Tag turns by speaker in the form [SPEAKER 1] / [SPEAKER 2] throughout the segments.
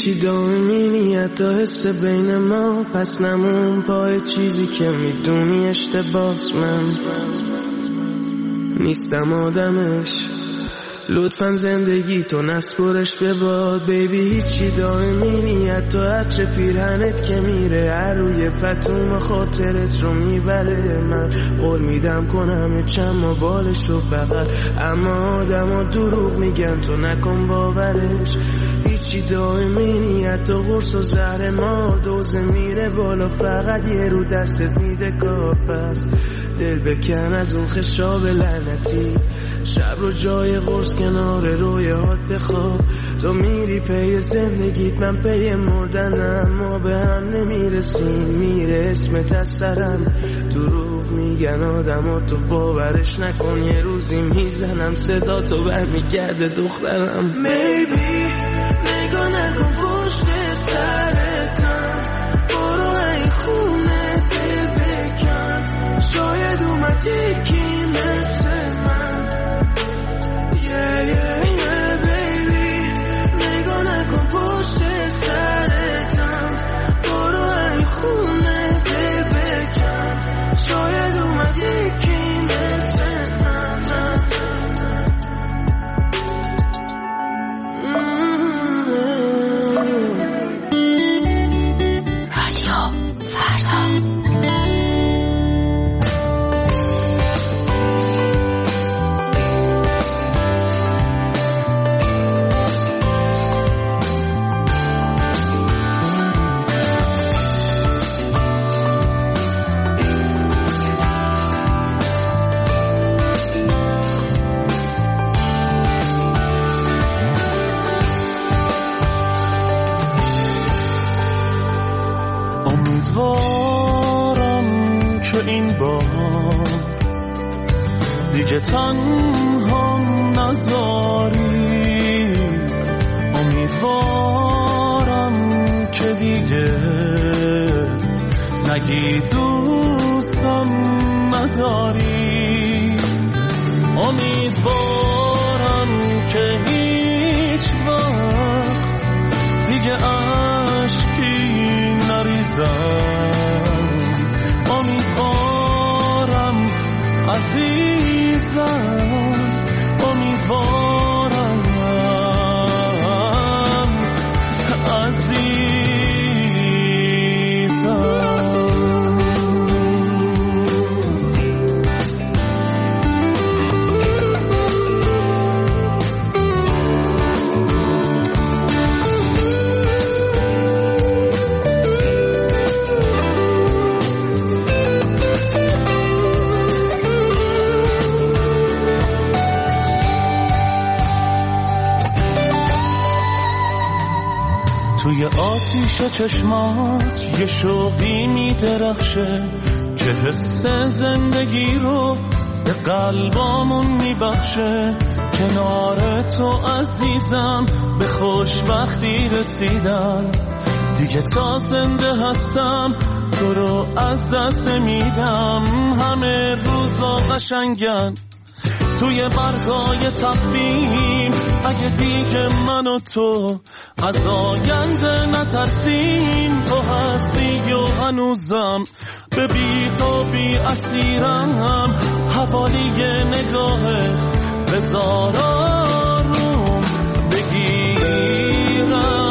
[SPEAKER 1] هیچی دائمی نیت تا حس بین ما، پس نمون پای چیزی که میدونی اشتباس. من نیستم آدمش، لطفاً زندگی تو نسپرش به باد. بیبی هیچی دائمی نیت تا عطر پیرهنت که میره روی پتوم خاطرت رو میبره. من قول میدم کنم چند ما بالش رو بغل، اما آدم ها دروغ میگن تو نکن باورش. هیچی دائمی نیت تا قرص و زهر ما، دوزه میره بالا فقط یه رو دستت میده کار. پس دل بکن از اون خشاب لعنتی، شب رو جای قرص کنار رویات بخواب. تو میری پی زندگیت، من پی مردنم، ما به هم نمیرسیم، میره اسمت از سرم. دروغ میگن آدم ها تو باورش نکن، یه روزی میزنم صدا تو برمیگرده دخترم. Maybe نگاه نکن پشت سرتم، برو این خونه دل بکن، شاید اومد یکی مثل من. yeah baby نگاه نکن پشت سرتم، برو این خونه دل بکن، شاید اومد یکی مثل من.
[SPEAKER 2] رادیو فردا.
[SPEAKER 3] امیدوارم که این بار دیگه تنها نذاری، امیدوارم که دیگه نگی دوستم نداری، امیدوارم که هیچ وقت دیگه عشقی نریزم، امیدوارم عزیزم، امیدوارم عزیزم. توی آتیش چشمات یه شوقی میدرخشه که حس زندگی رو به قلبامون میبخشه. کنار تو عزیزم به خوشبختی رسیدم، دیگه تا زنده هستم تو رو از دست نمیدم. همه روزا قشنگن توی برگای تقویم، اگه دیگه من و تو از آینده نترسیم. تو هستی و هنوزم به بی تو بی اسیرم، حوالی نگاهت بذار آروم بگیرم.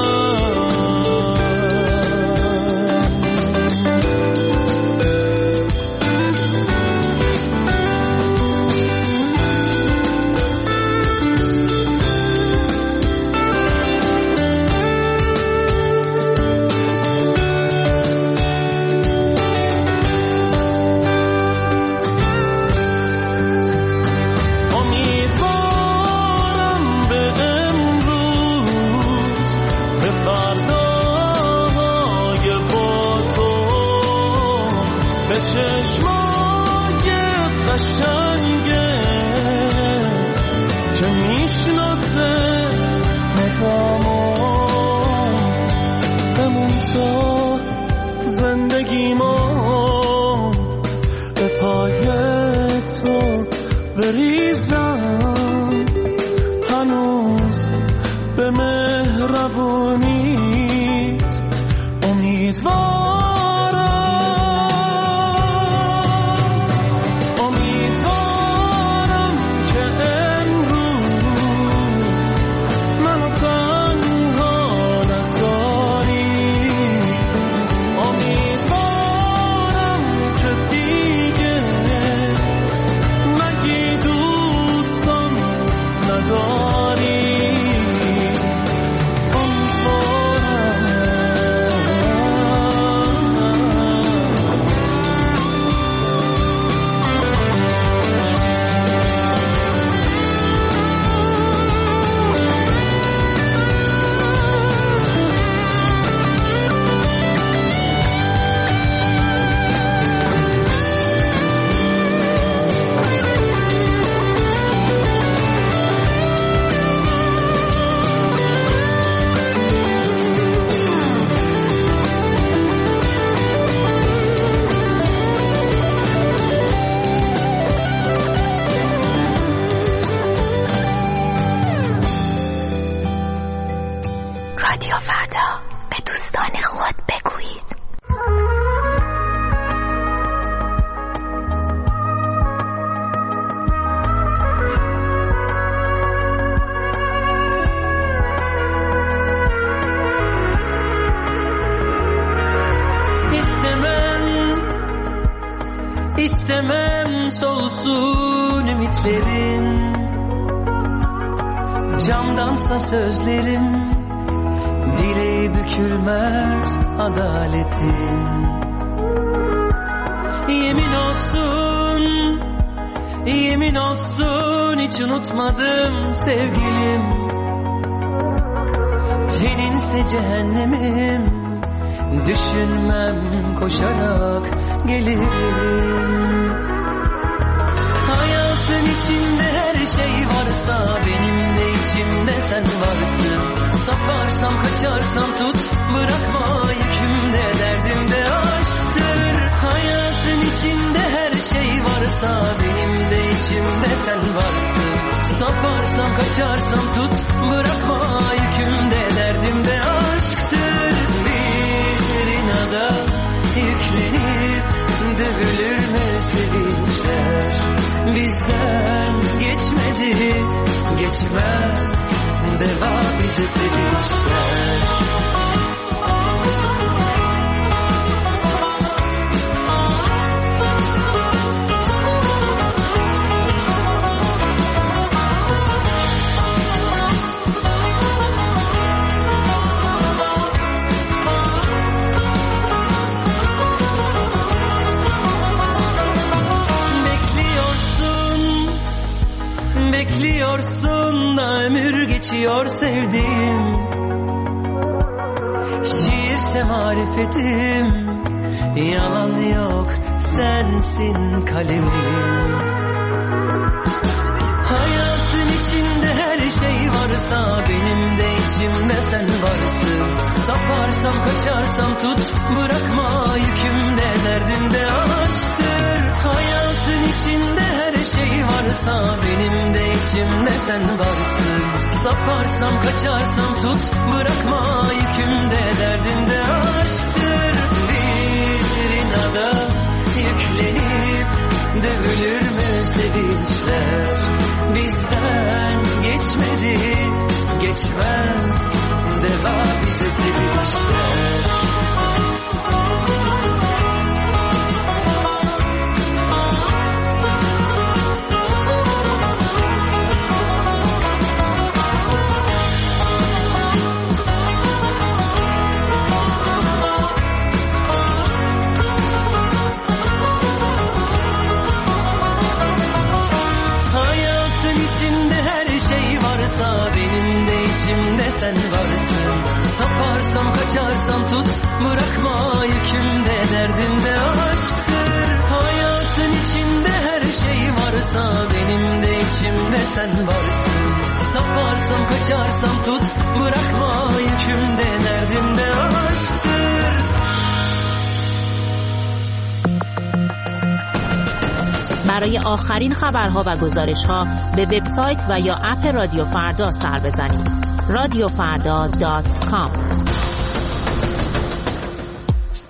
[SPEAKER 3] چشمای قشنگه که میشناسه مکامو، بمون تو زندگیمو، به پای تو بریزم هنوز به مهربونی. İstemem solsun ümitlerin, camdansa sözlerim, direği bükülmez adaletin. Yemin olsun hiç unutmadım sevgilim, teninse cehennemim, düşünmem koşarak gelirim. Hayatın içinde her şey varsa, benim de içimde sen varsın. Saparsam kaçarsam tut, bırakma yükümde, derdimde aşktır. Hayatın içinde her şey varsa, benim de içimde sen varsın. Saparsam kaçarsam tut, bırakma yükümde, derdimde aşktır. Bir inada yüklenip dövülür mü sevinçler? Bizden geçmedi, geçmez, deva bize sevinçler. Bekliyorsun da ömür geçiyor sevdiğim, şiirse marifetim, yalan yok sensin kalemim. Hayatın içinde her şey varsa, benim de içimde sen varsın. Saparsam kaçarsam tut, bırakma yükümde, derdimde aşktır. Hayatın içinde her şey varsa, benim de içimde sen varsın. Saparsam kaçarsam tut, bırakma yükümde, derdimde aşktır. Bir inada yüklenip dövülür mü sevinçler? Bizden geçmedi, geçmez, deva bize sevinçler. Sen varsın. Saparsam kaçarsam tut, bırakma yükümde, derdimde aşktır. Hayatın içinde her şey varsa, benim de içimde sen varsın. Saparsam kaçarsam tut, bırakma yükümde, derdimde aşktır.
[SPEAKER 4] برای آخرین خبرها و گزارشها به وبسایت و یا اپ رادیو فردا سر بزنید. radiofarda.com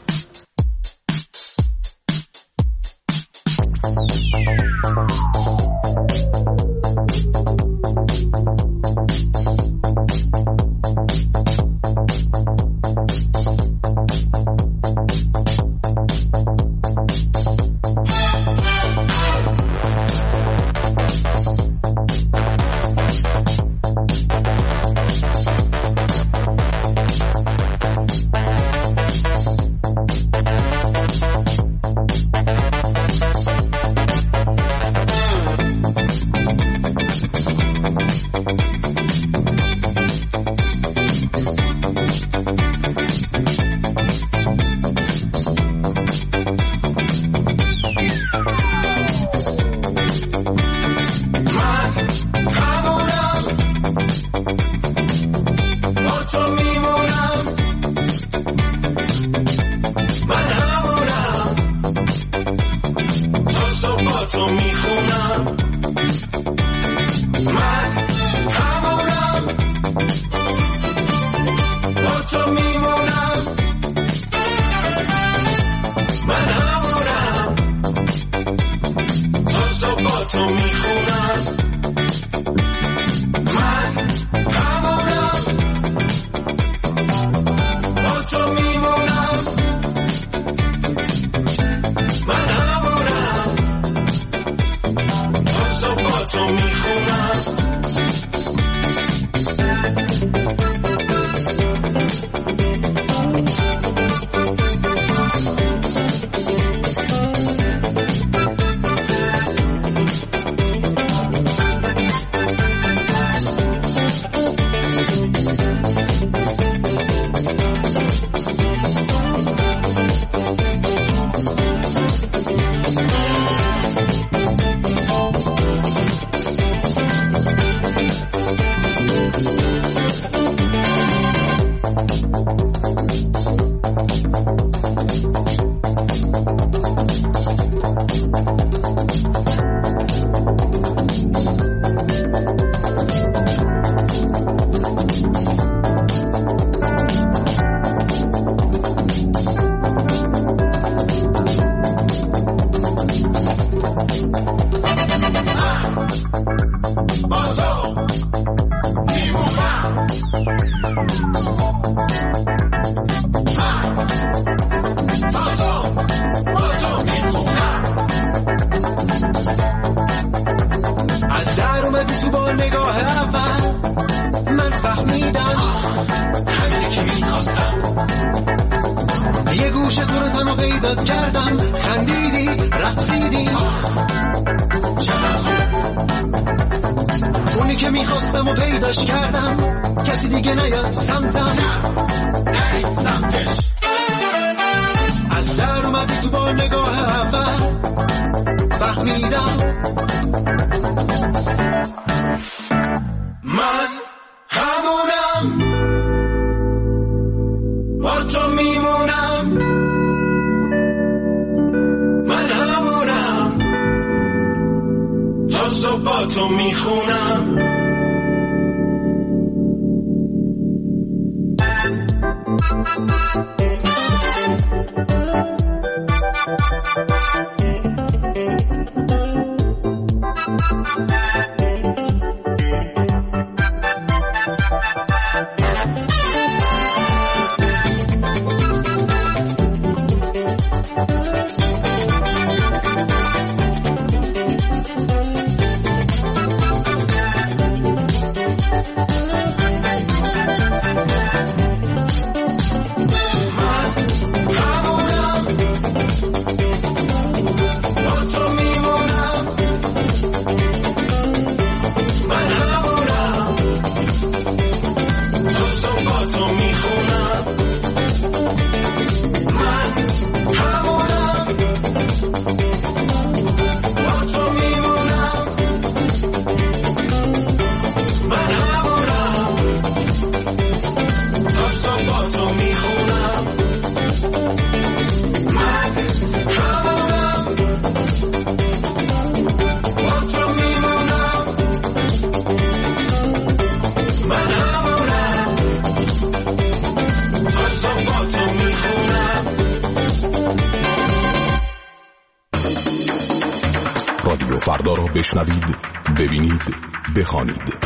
[SPEAKER 5] رادیو فردا را بشنوید، ببینید، بخوانید.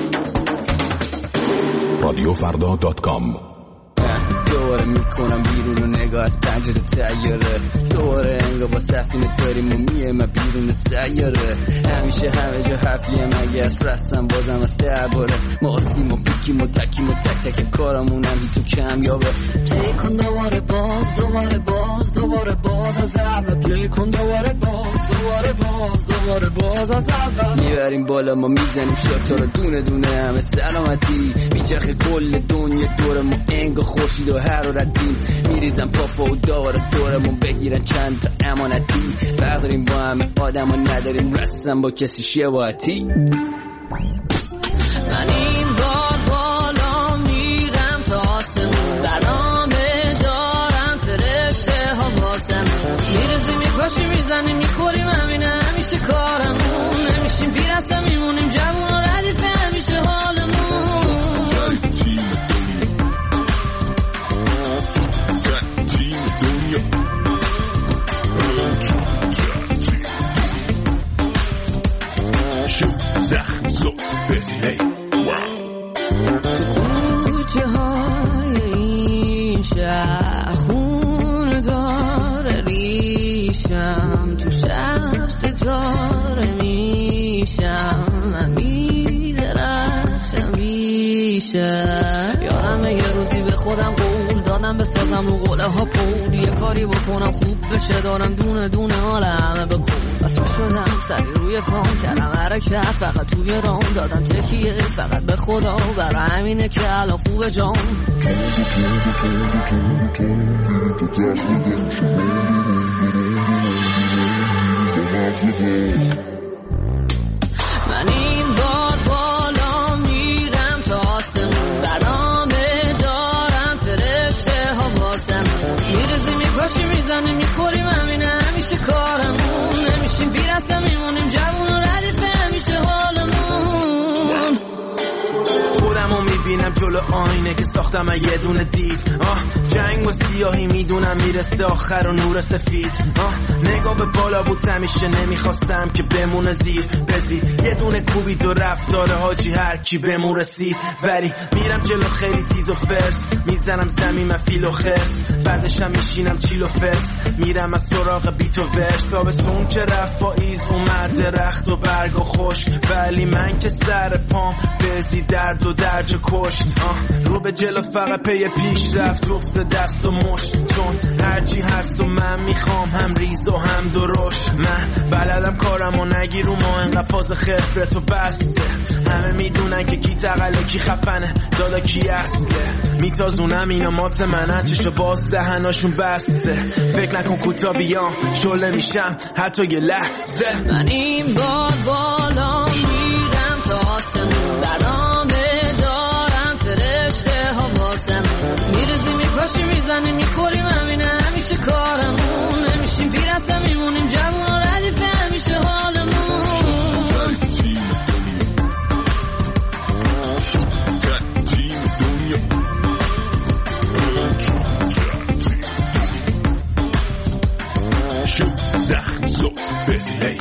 [SPEAKER 5] radiofrda.com.
[SPEAKER 6] دوباره میکنم بیرون و نگاه از پنجره تیاره، دوباره انگار با سفینه داریم و میه بیرون سیاره. همیشه همه جا حرفیه مگه از رستم بازم از درباره ما آسیم و بکیم و تکیم و تک تک کارمون هم تو کم یابه. پلی کن دوباره باز دوباره باز دوباره باز از اول، پلی کن دوباره باز دوباره باز دوباره باز از اول. میبریم بالا ما میزنیم شاتا رو دونه دونه همه سلامتی، میچرخه کل دنیا دور ما انگار خورشید و حرارتی. میریزم پاپا و دوباره دورمون بگیرن چند تا امانتی، برداریم با همه آدم و نداریم رسم با کسی شباهتی. من این بار بالا میرم تا آسمون، برنامه دارم فرشته ها واسم، میرزیم میپاشیم میزنیم میخوریم همینه همیشه کارمون، نمیشیم پیرسته میمونیم جوون و ردیفه همیشه حالمون.
[SPEAKER 5] زخم زو بزیلی
[SPEAKER 6] کوچه های این شهر خون داره ریشم، تو شب ستاره میشم، من میدرخشم بیشم. یادمه یه روزی به خودم قول دادم بسازم رو قوله ها پول، یه کاری بکنم خوب بشه، دارم دونه دونه حال همه بکن. بس شدم سری روی پام کردم حرکت، فقط توی رام دادم تکیه فقط به خدا، برای همینه که الان خوبه جام. من این بار بالا میرم تا آسمون، برنامه دارم فرشته ها واسم، میرزیم میپاشیم میزنیم میخوریم همینه همیشه کارمون، نمیشیم پیرسته میمونیم جوون و ردیفه همیشه حالمون.
[SPEAKER 1] خودمو میبینم جلو آینه که ساختم یه دونه دیو، جنگ و سیاهی میدونم میرسه آخر و نور سفید. نگاه به بالا بود همیشه نمیخواستم که بمونه زیر بزید، یه دونه کوبید و رفت داره حاجی هر کی بمون رسید. ولی میرم جلو خیلی تیز و فرس، میزنم زمین من فیل و خرس، بعدشم میشینم چیل و فرس، میرم از سراغ بیت و ورس. تابستون که رفت پاییز اومد درخت و برگ و خشک، ولی من که سر پام بزی درد و درج کشت. رو به جلو فقط پی پیش رفت افت دست و مشت، چون هرچی هست و من میخوام هم ریز و هم درشت. من بلدم کارم و نگیر رو ما انقدر فاز خبرت و بسته، همه میدونن که کی تقله کی خفنه دادا کی اصله. میتازونم اینا مات منن چشو باز دهناشون بسته، فکر نکن کوتا بیام شله میشم حتی یه لحظه.
[SPEAKER 6] من این بار بالا میرم تا آسمون، برنامه دارم فرشته ها واسم، میرزیم میپاشیم میزنیم میخوریم همینه همیشه کارمون، نمیشیم پیرسته میمونیم جوون و ردیفه همیشه حالمون.
[SPEAKER 5] زخم زو بزیلی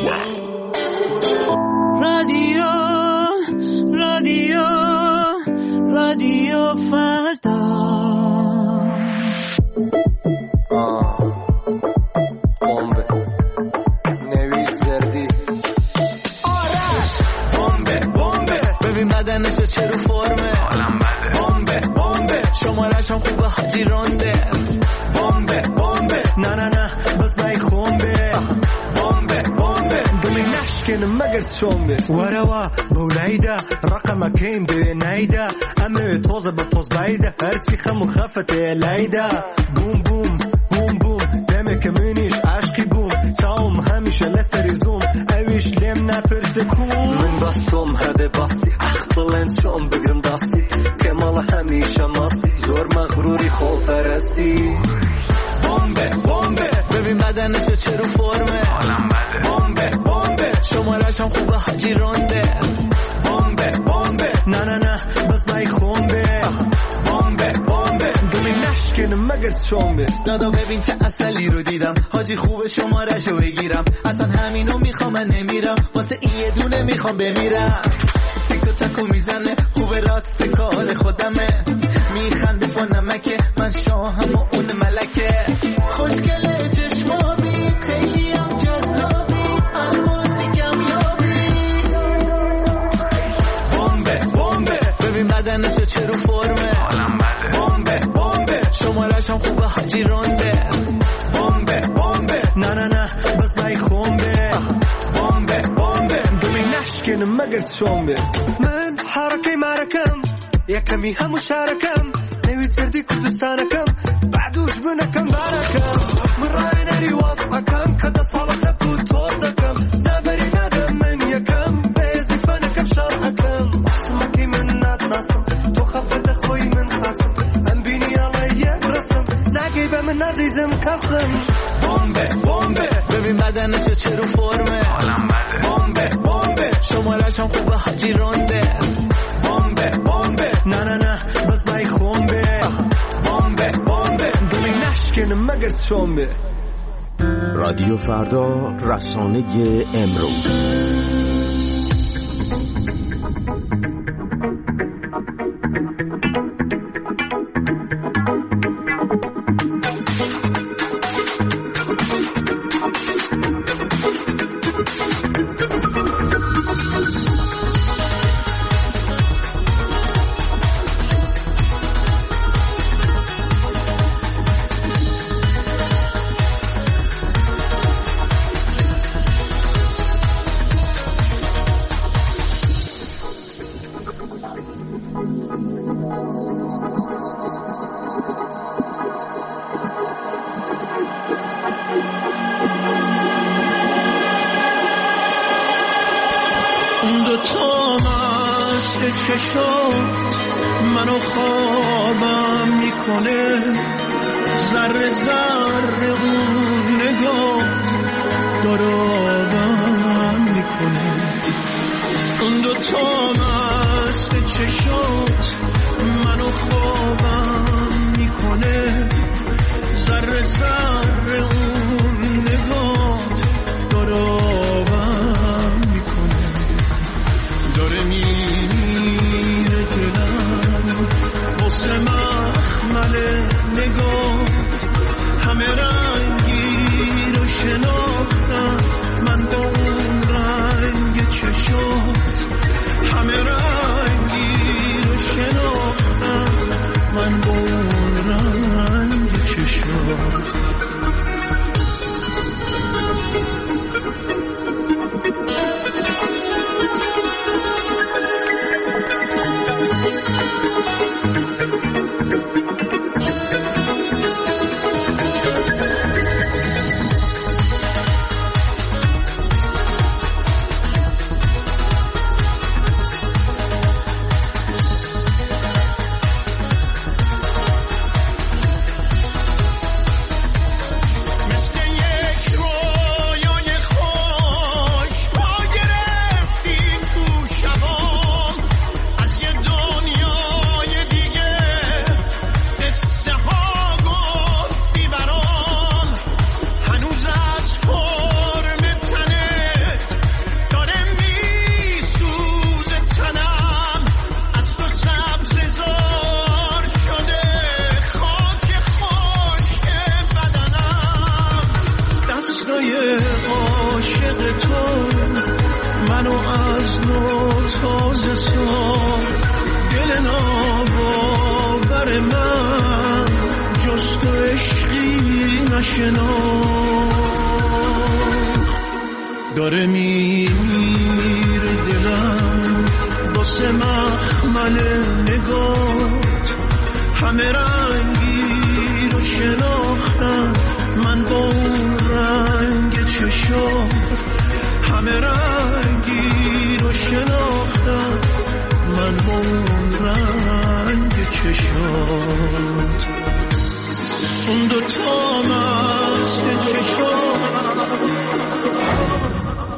[SPEAKER 6] رادیو رادیو رادیو فردا.
[SPEAKER 3] بمبه نوید زردی
[SPEAKER 1] آرش
[SPEAKER 3] بمبه بمبه، ببین بدنشو چه رو فرمه، بمبه بمبه شمارش هم خوبه حاجی رانده، بمبه بمبه نه نه نه بس نای خونبه، بمبه بمبه دلی نشکن مگر شنبه وروا بولایده رقم کیم به نایده، همه توزه به پوز بایده هرچی خمو خفته لایده، بوم بوم بوم بوم دمه که منیش عشقی بوم، ساوم همیشه لسری زوم اویش لیم نپرسه کون، من باستم هده باستی اخبالن شم بگرم داستی، کمال همیشه ماستی زور مغروری خوب پرستی، بمبه بمبه ببین بدنشو چه رو فرمه، بمبه بمبه شمارش هم خوبه حاجی رانده، بمبه بمبه نه نه نه بس نای خونبه، بمبه بمبه دلی نشکن مگر شنبه. دادا ببین چه اصلی رو دیدم حاجی خوبه شمارشو بگیرم، اصلا همینو میخوام من میخوام بمیرم. تیکو تاکو میزنه خوب راست کار خودمه. میخنده با نمکه من شاهم و اون ملکه. خوشگله چشمابی خیلی هم جذابی المازی کمیابی. بمبه بمبه ببین بدنشو چه رو فرمه. بمبه بمبه شمارش هم خوبه حاجی رونده. بمبه بمبه نه نه نه بس نای خونبه. بمبه بمبه دلی نشکن مگر چومبه. من حرکه مرکم یکمی همو شارکم. نویتردی کردستانکم بعدوش بنکم بارکم. من رای نری واسقکم کدا سالت بود توردکم. نبری ندم من یکم بیزی فنکم شارکم. سمکی من ندناسم تو خفت خوی من خاصم. هم بینی علی یک رسم نگی به من عزیزم کسم. بمبه بمبه ببین بدنشو چه رو فرمه. بمبه بمبه شمارش هم خوبه حاجی رونده. بمبه بمبه نه نه نه بس نای خونبه. بمبه بمبه دلی نشکن مگر چومبه.
[SPEAKER 5] رادیو فردا، رسانه امروز.
[SPEAKER 1] منو خوابم میکنه. ذره ذره اون نگاه دارابم میکنه. اون دوتا مست چشات منو خوابم میکنه. ذره ذره اون نگاه دارابم میکنه. داره میره دلم واسه مخمل نگاه. همه رنگی رو شناختم من با اون رنگ چشات. همه رنگی رو شناختم من با اون رنگ چشات. داره میره دلم واسه مخمل نگات. همه رنگی رو شناختم من با اون رنگ چشات. همه رنگی رو شناختم من با اون رنگ چشات. اون دوتا